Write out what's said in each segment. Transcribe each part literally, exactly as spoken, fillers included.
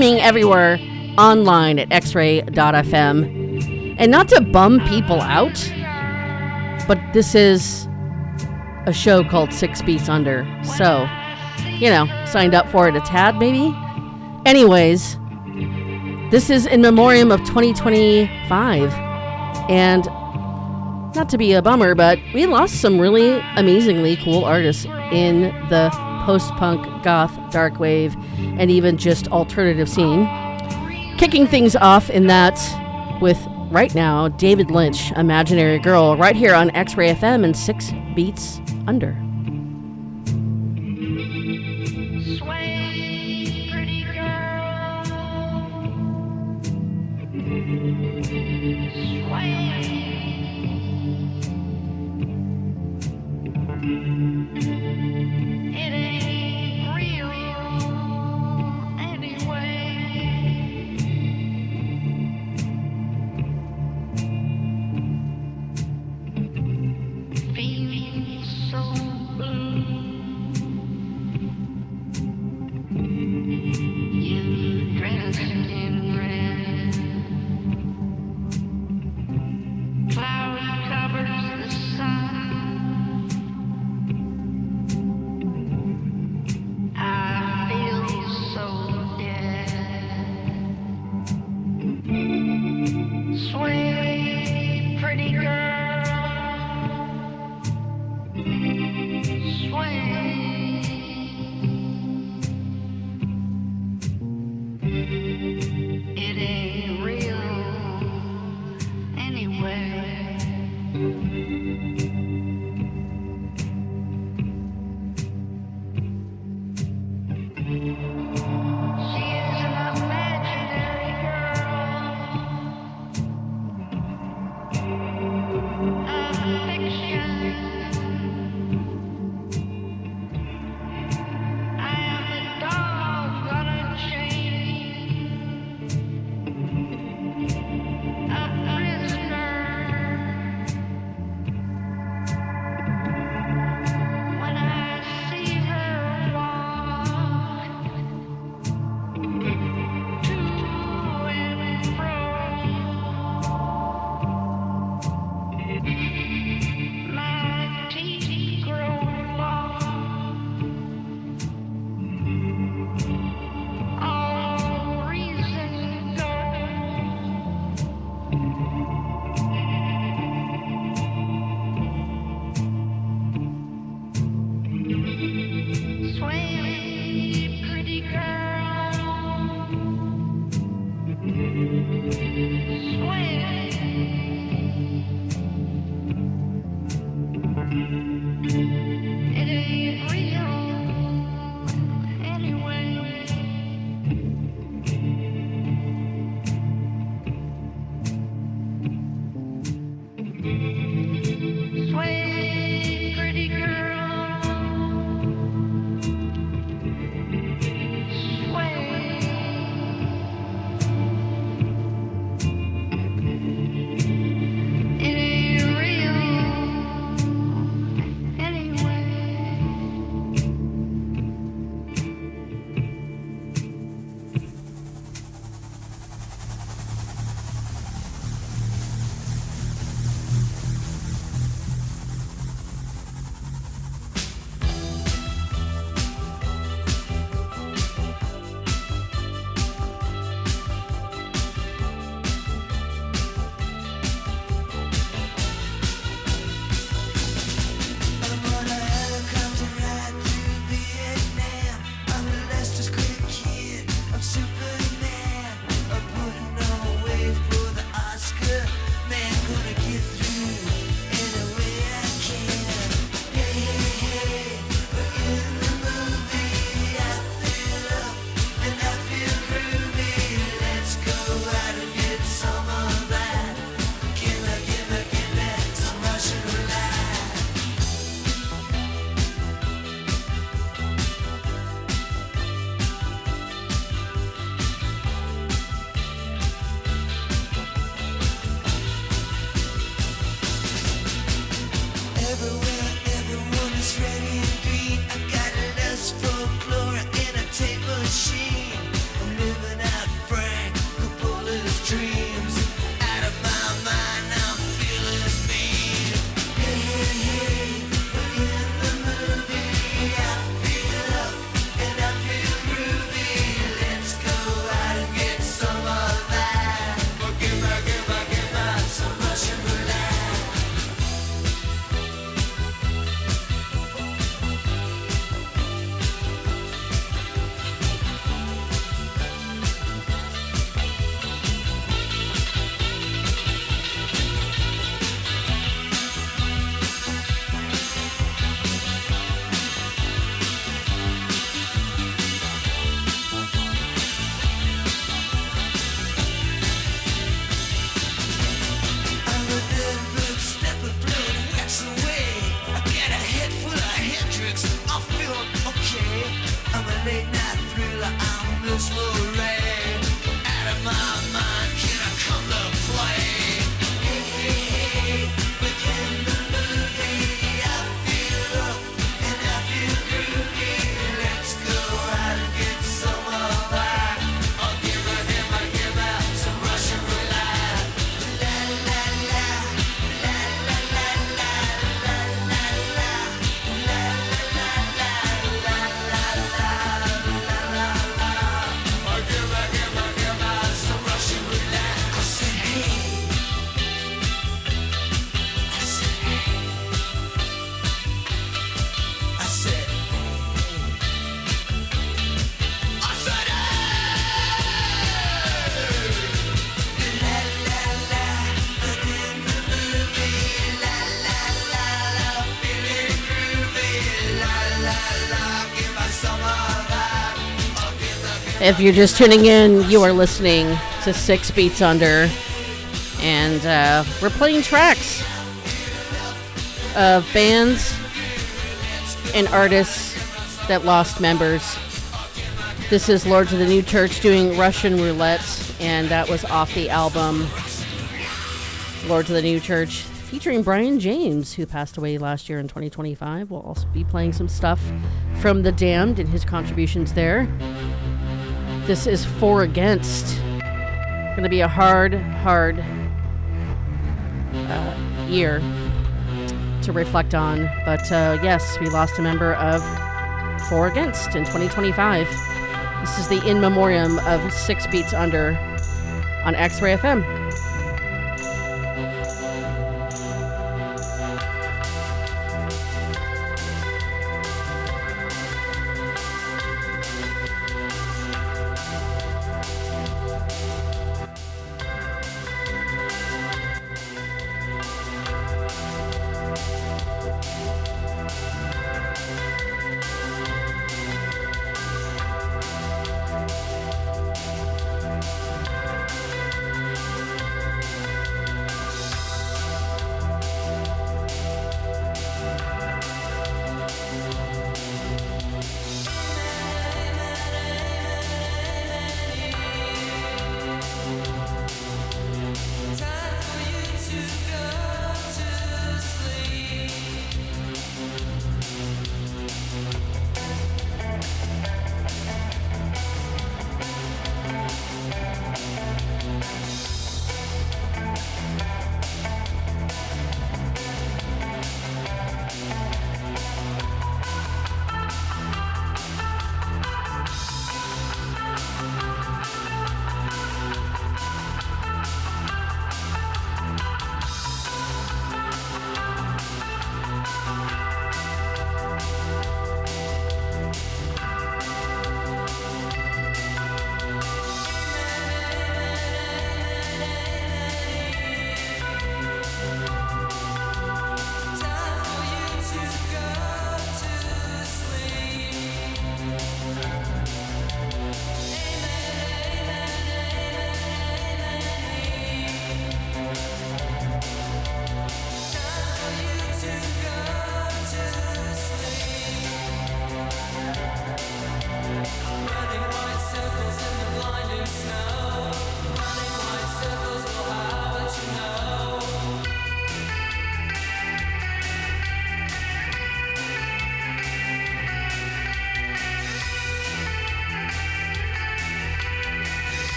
streaming everywhere online at x ray dot f m. And not to bum people out, but this is a show called Six Beats Under. So, you know, signed up for it a tad maybe. Anyways, this is in memoriam of twenty twenty-five. And not to be a bummer, but we lost some really amazingly cool artists in the post-punk, goth, dark wave, and even just alternative scene. Kicking things off in that with, right now, David Lynch, Imaginary Girl, right here on X-Ray F M and Six Beats Under. Sway, pretty girl. Sway. It ain't real anyway. Feeling so If you're just tuning in, you are listening to Six Beats Under, and uh, we're playing tracks of bands and artists that lost members. This is Lords of the New Church doing Russian Roulette, and that was off the album Lords of the New Church, featuring Brian James, who passed away last year in twenty twenty-five. We'll also be playing some stuff from The Damned and his contributions there. This is For Against. Going to be a hard, hard uh, year to reflect on. But uh, yes, we lost a member of For Against in twenty twenty-five. This is the in memoriam of Six Beats Under on X-Ray F M.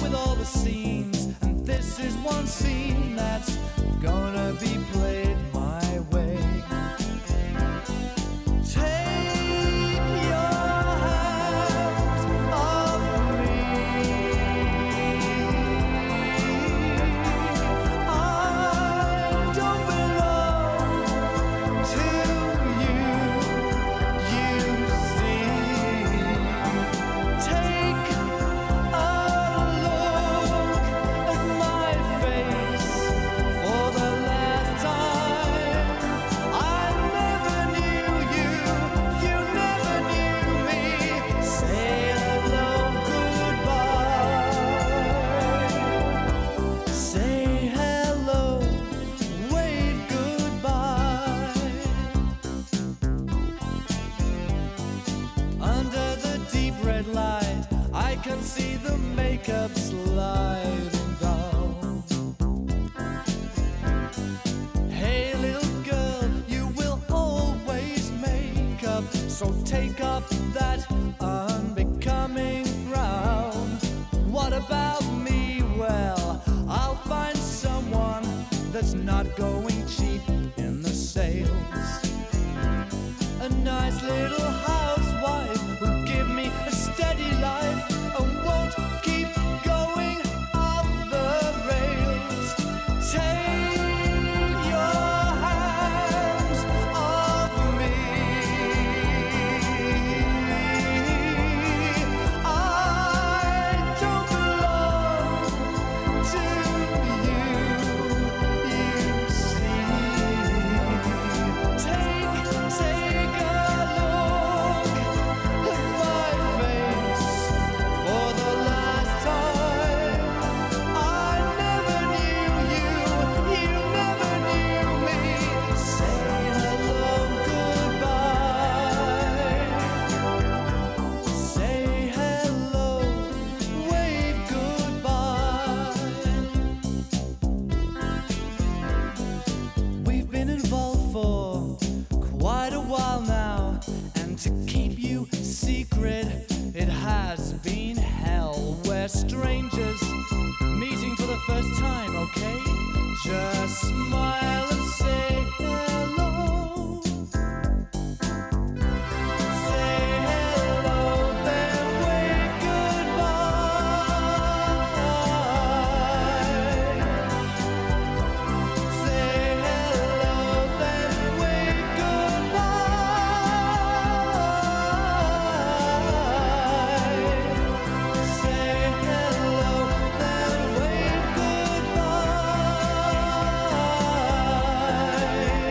with all the scenes, and this is one scene that's gonna be played my way. Take your hands off me. I don't belong to you, you see. Take a look at my face for the last time. I never knew you, you never knew me. Say hello, goodbye. Say hello, wave goodbye. Under the deep red light, I can see the makeup sliding down. Hey little girl, you will always make up, so take off that unbecoming frown. What about me? Well, I'll find someone that's not going cheap in the sales. A nice little housewife who'll give me a steady life and won't keep going off the rails. Take your hands off me. I don't belong to you, you see. Take, take a look at my face for the last time. I never knew you, you never knew me. Say hello, goodbye. Say hello, wave goodbye. We've been involved for quite a while now, and to keep you secret, it has been hell. We're strangers meeting for the first time, okay? Just smile and say hello. Say hello, then wave goodbye. Say hello, then wave goodbye. Say hello, then wave goodbye.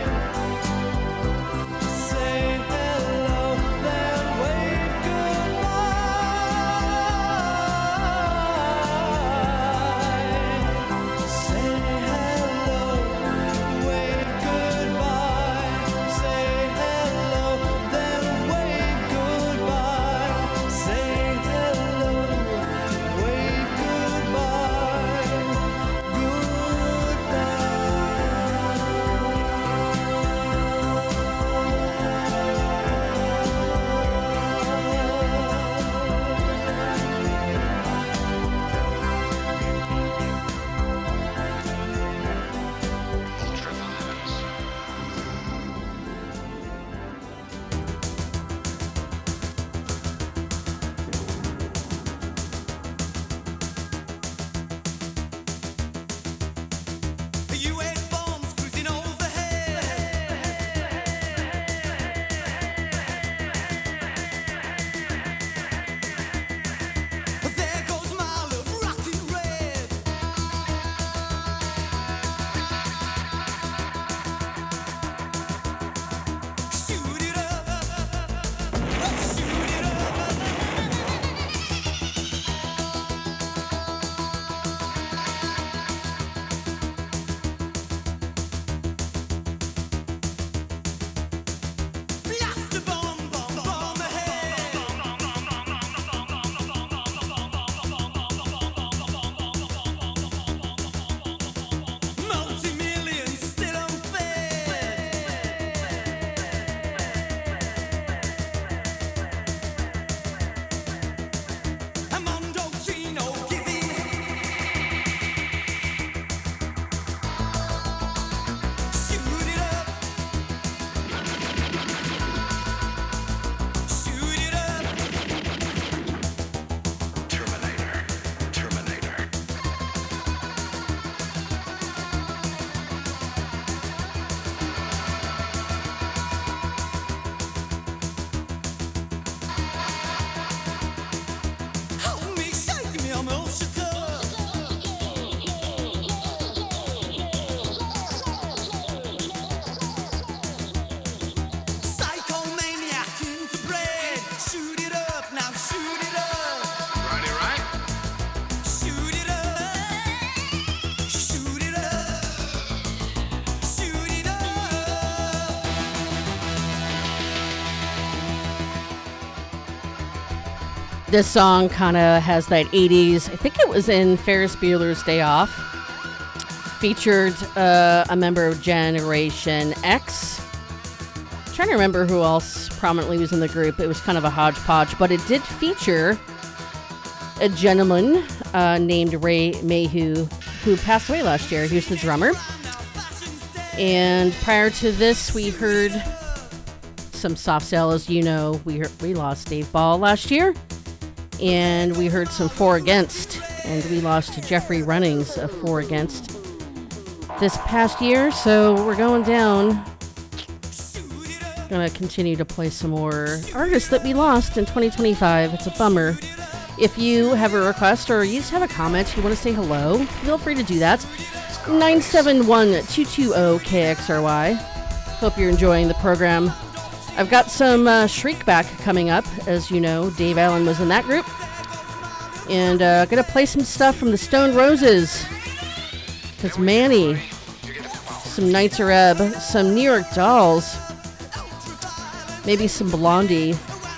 This song kind of has that eighties, I think it was in Ferris Bueller's Day Off. Featured uh, a member of Generation X. I'm trying to remember who else prominently was in the group. It was kind of a hodgepodge, but it did feature a gentleman uh, named Ray Mayhew, who passed away last year. He was the drummer. And prior to this, we heard some Soft Cell. As you know, we heard, we lost Dave Ball last year. And we heard some Four Against. And we lost Jeffrey Runnings of Four Against this past year. So we're going down. Gonna continue to play some more artists that we lost in twenty twenty-five. It's a bummer. If you have a request or you just have a comment, you want to say hello, feel free to do that. nine seven one, two two zero, K X R Y. Hope you're enjoying the program. I've got some uh, Shriekback coming up. As you know, Dave Allen was in that group. And uh, gonna play some stuff from the Stone Roses. Because Manny, some Nights are Ebb, some New York Dolls, maybe some Blondie.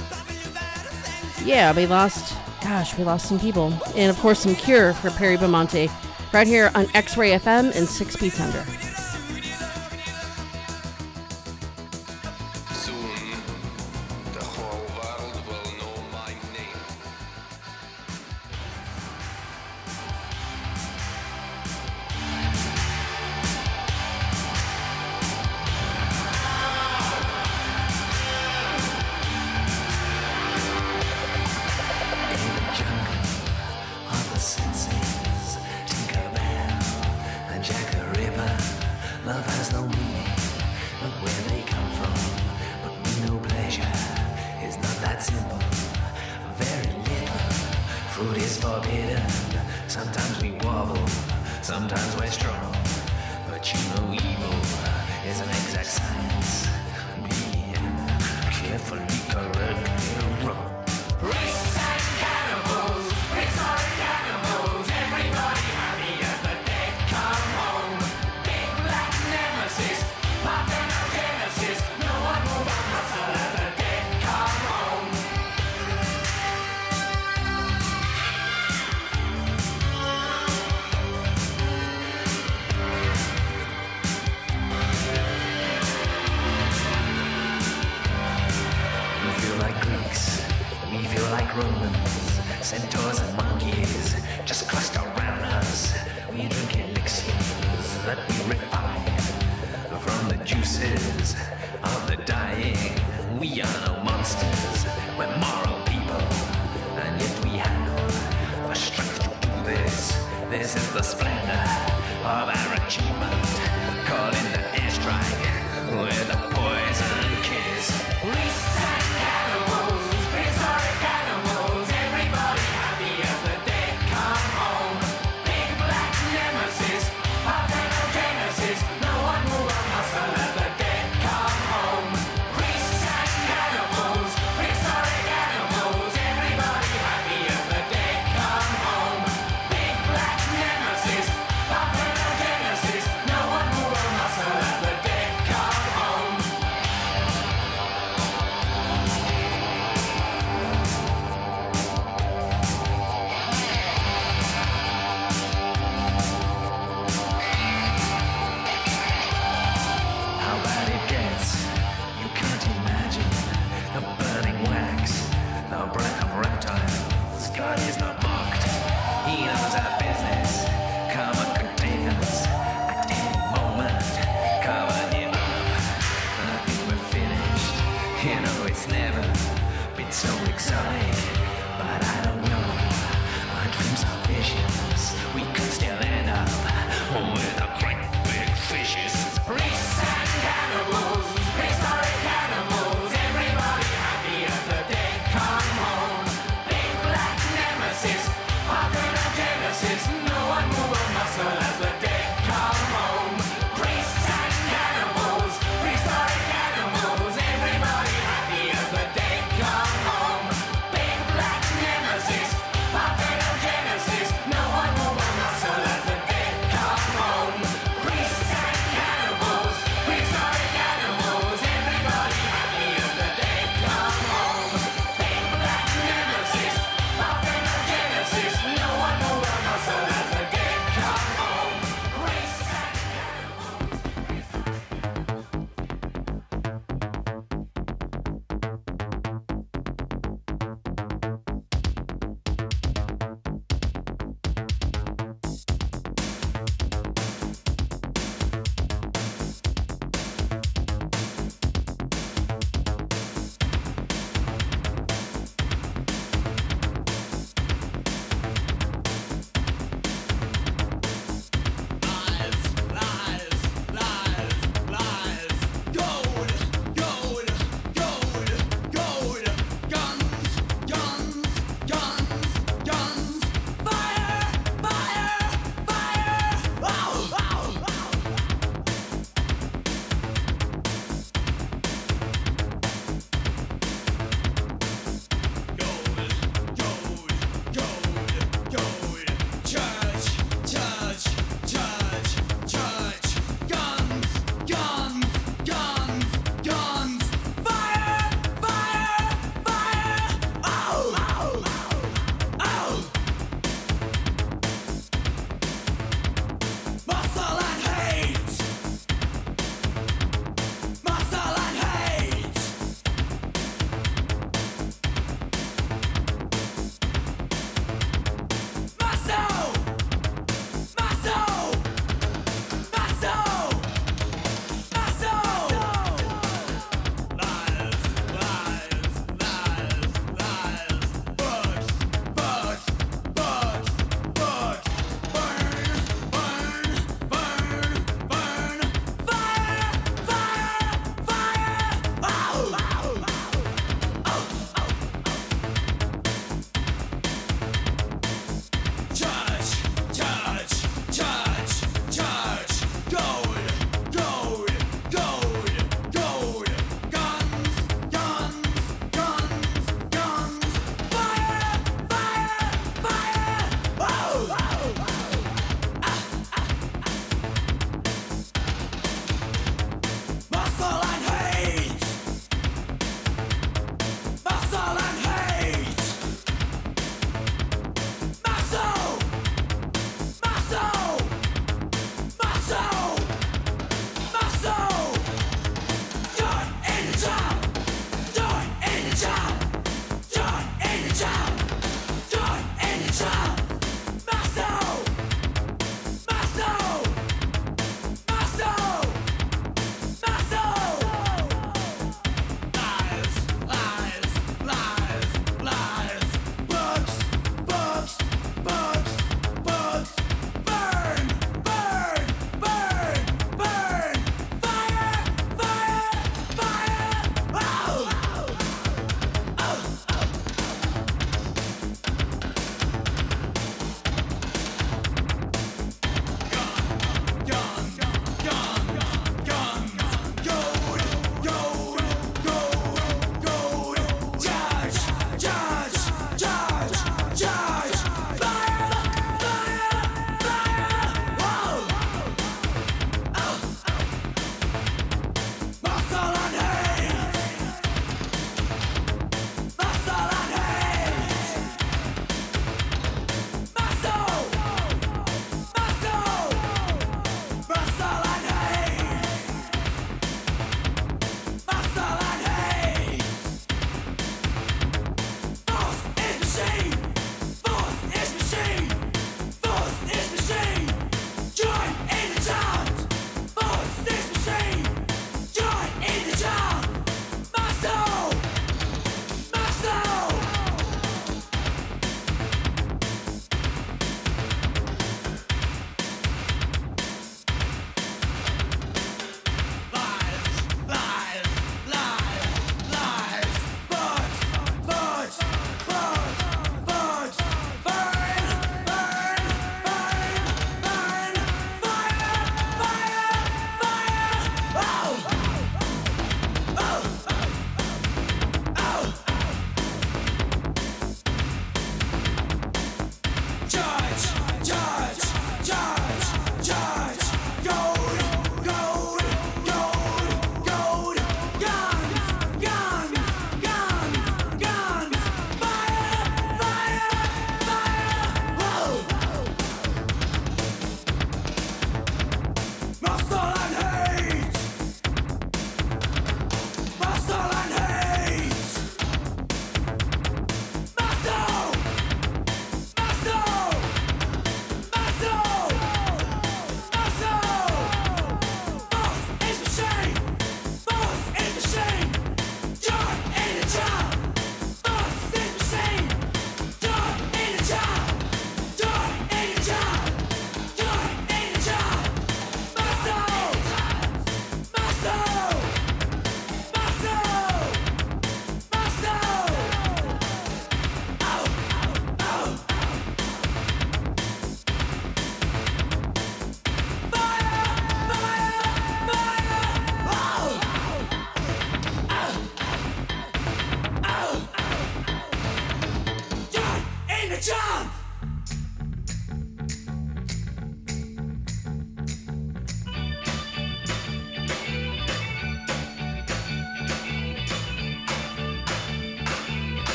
Yeah, we lost, gosh, we lost some people. And of course some Cure for Perry Beaumonte. Right here on X-Ray F M and Six Beats Under.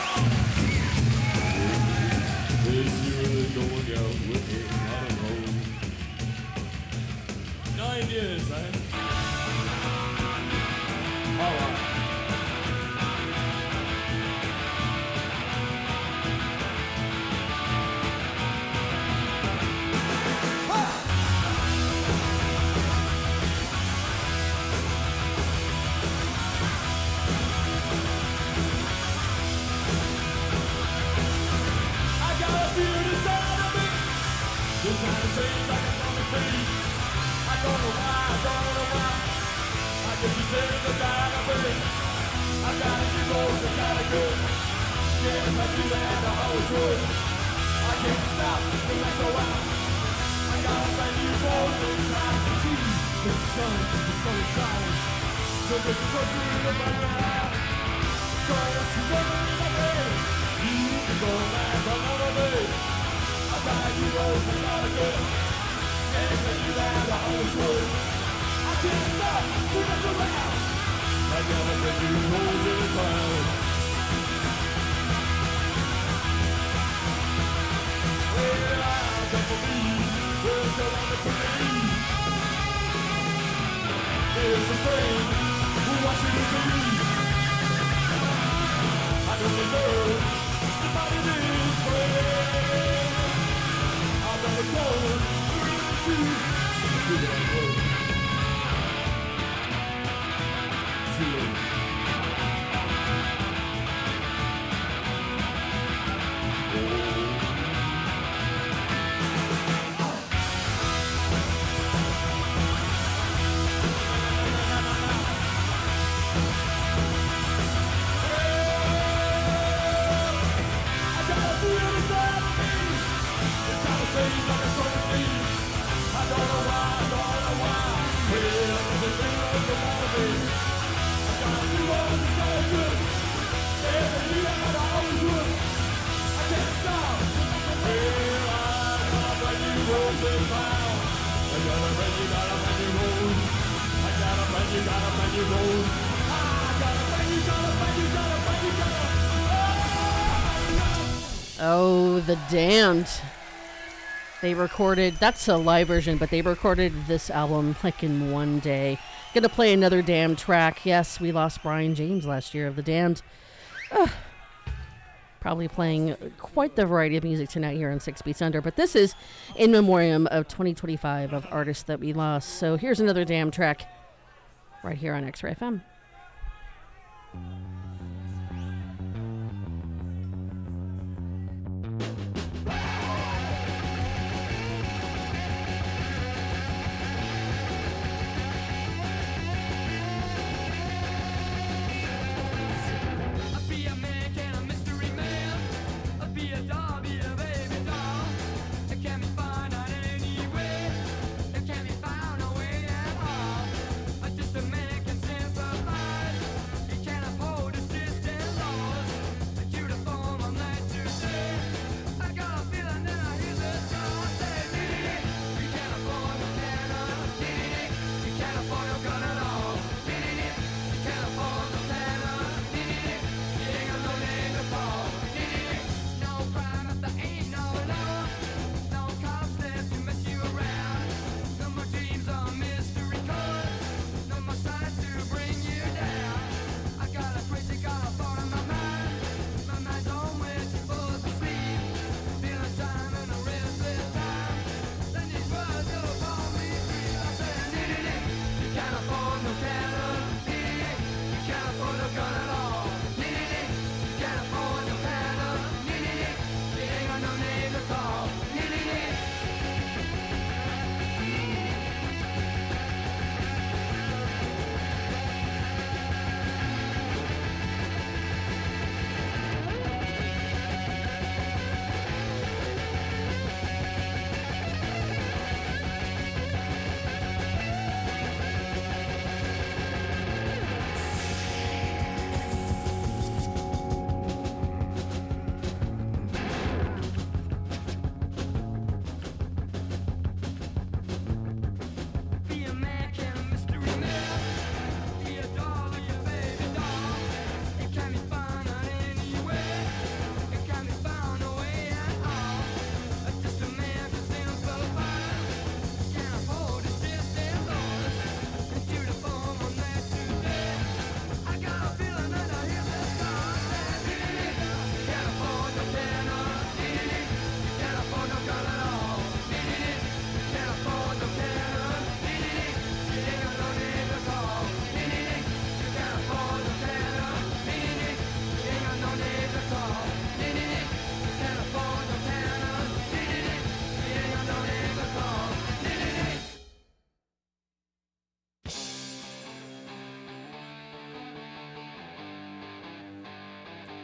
If you really going out with me, I don't know. Nine years, man. All right. This kind of change I can come and see. I don't know why, I don't know why. I guess you said it's a bad thing. I got a new rose, I got a good. Yes, I do that, I always would. I can't stop, the lights are out. I got a brand new rose and I can see the sun, the sun is shining. So get your foot through the fire. Cause you never in my bed. You can go and laugh another day. I got you rose and got a good. Yes, I do that, I always would. I can't stop, too much around. I got a brand new rose in the cloud. Well, I don't believe there's no one to me. There's a friend who wants you to believe. I don't deserve somebody this way. I'm gonna go to the road. Too late. Oh, The Damned. They recorded, that's a live version, but they recorded this album like in one day. Gonna play another Damned track. Yes, we lost Brian James last year of The Damned. Ugh. Probably playing quite the variety of music tonight here on Six Beats Under, but this is in memoriam of twenty twenty-five of artists that we lost. So here's another Damned track right here on X-Ray F M. Just a man can sympathize. He can't afford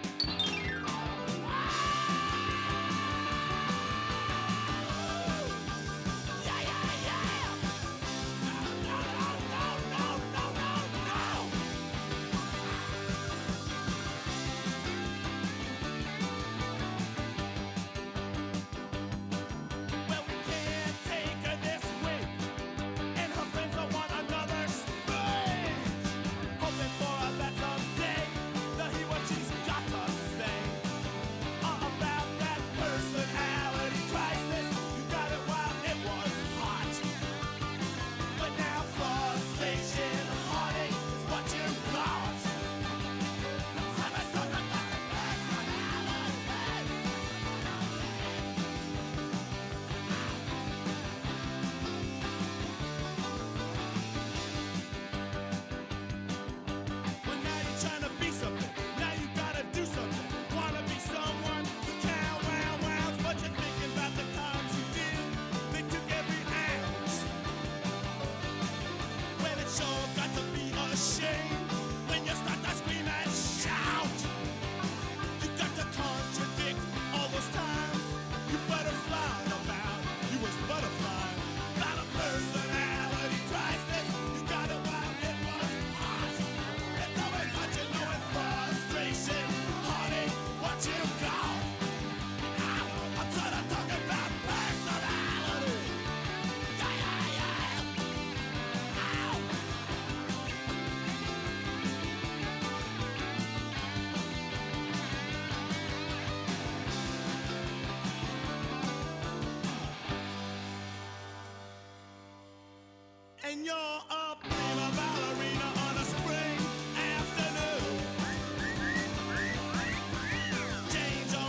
And you're a prima ballerina on a spring afternoon. Change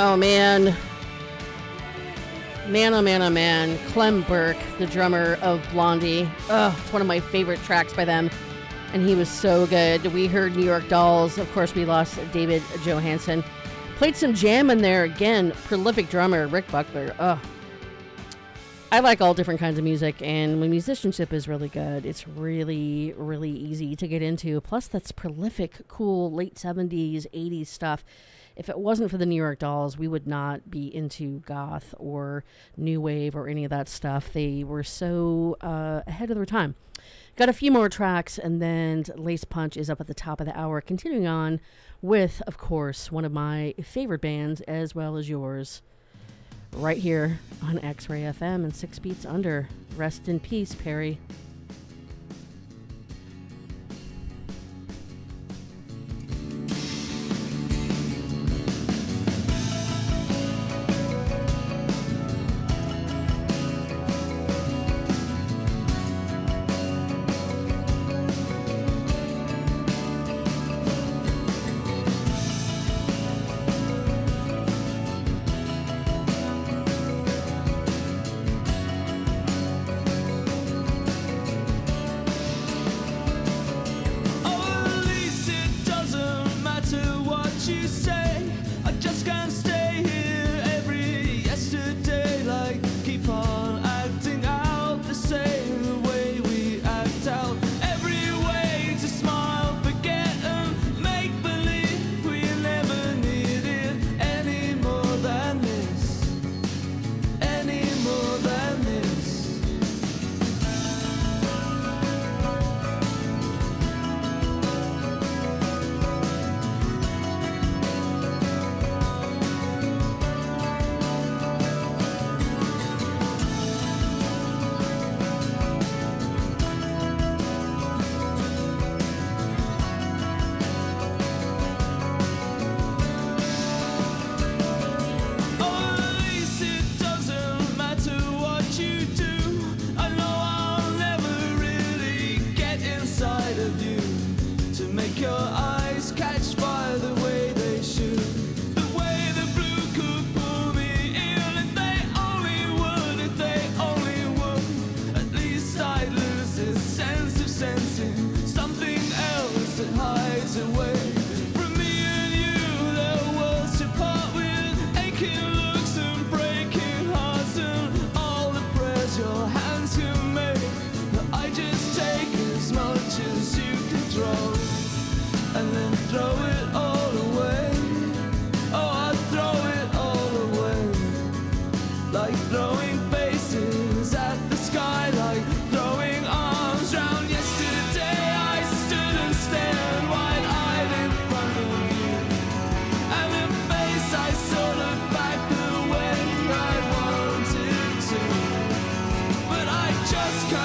Oh, man. Man, oh, man, oh, man. Clem Burke, the drummer of Blondie. Oh, it's one of my favorite tracks by them. And he was so good. We heard New York Dolls. Of course, we lost David Johansen. Played some jam in there. Again, prolific drummer, Rick Buckler. Oh. I like all different kinds of music, and when musicianship is really good, it's really, really easy to get into. Plus, that's prolific, cool, late seventies, eighties stuff. If it wasn't for the New York Dolls, we would not be into goth or new wave or any of that stuff. They were so uh, ahead of their time. Got a few more tracks, and then Lace Punch is up at the top of the hour. Continuing on with, of course, one of my favorite bands, as well as yours, right here on X-Ray F M and Six Beats Under. Rest in peace, Perry.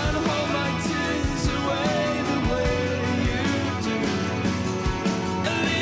At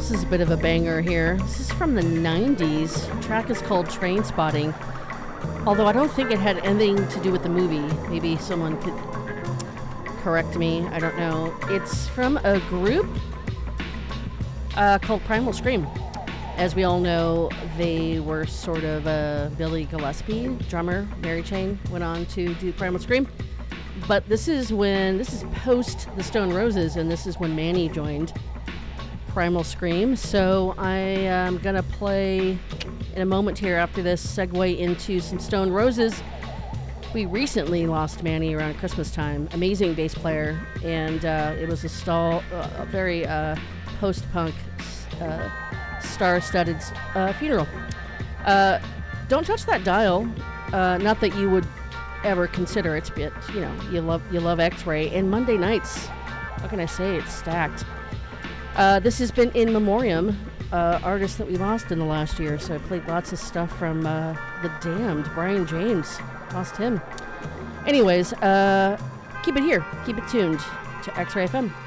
This is a bit of a banger here. This is from the nineties. The track is called Train Spotting. Although I don't think it had anything to do with the movie. Maybe someone could correct me. I don't know. It's from a group uh, called Primal Scream. As we all know, they were sort of uh, Billy Gillespie, drummer. Mary Chain went on to do Primal Scream. But this is when, this is post the Stone Roses, and this is when Manny joined Primal Scream. So I am going to play in a moment here after this segue into some Stone Roses. We recently lost Manny around Christmas time. Amazing bass player, and uh, it was a, stall, uh, a very uh, post-punk uh, star-studded uh, funeral. Uh, don't touch that dial. Uh, not that you would ever consider it, but you know, you love you love X-Ray. And Monday nights, what can I say? It's stacked. Uh, this has been in memoriam, uh, artists that we lost in the last year. So I played lots of stuff from uh, The Damned. Brian James, lost him. Anyways, uh, keep it here. Keep it tuned to X-Ray F M.